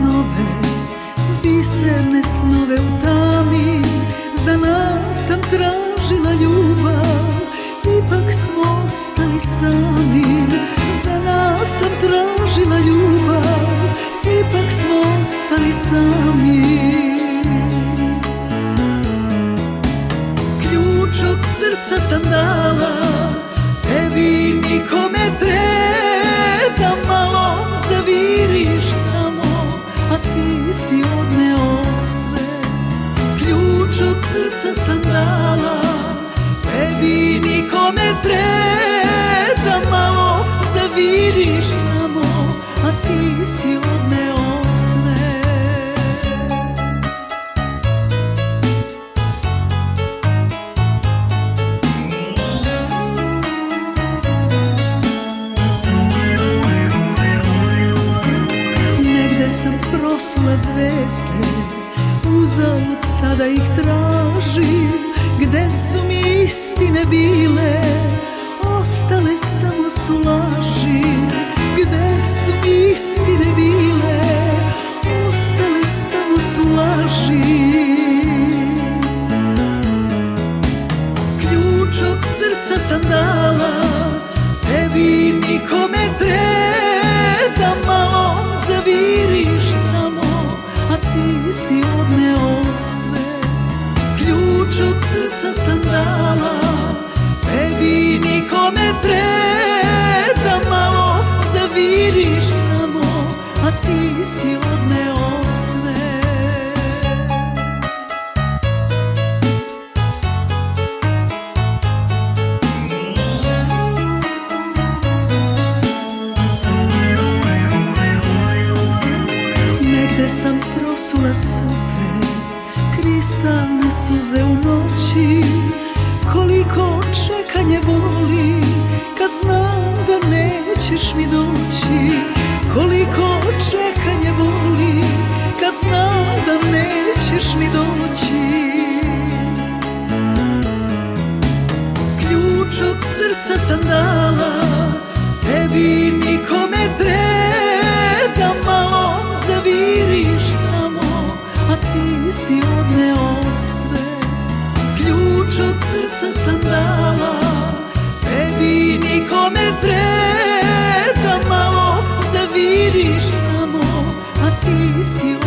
snove, biserne snove u tami. Za nas sam tražila ljubav, ipak smo ostali sami. Za nas sam tražila ljubav, ipak smo ostali sami. Ključ od srca sam dala, tebi nikome pre, da malo zaviriš samo, a ti si odneo sve. Ključ od srca sam dala, tebi nikome pre, da malo zaviriš samo, a ti si odneo sve. Negde sam prosula zvezde, uzalud sada ih tražim. Gde su mi istine bile, ostale samo su laži. Gde su mi istine bile, ostale samo su laži. Ključ od srca sam dala, tebi nikome pre, da malo zaviriš samo, a ti si odneo sve. Ključ od srca sam dala, tebi nikome pre, da malo zaviriš samo, a ti si odneo sve. Negde sam prosula suze, kristalne suze u noći. Koliko čekanje boli, kad znam da nećeš mi doći. Koliko čekanje boli, kad znam da nećeš mi doći. Ključ od srca sam dala, tebi nikome pre, da malo zaviriš samo, a ti si odneo sve. Ključ od srca sam dala, tebi nikome pre, da malo zaviriš samo, a ti si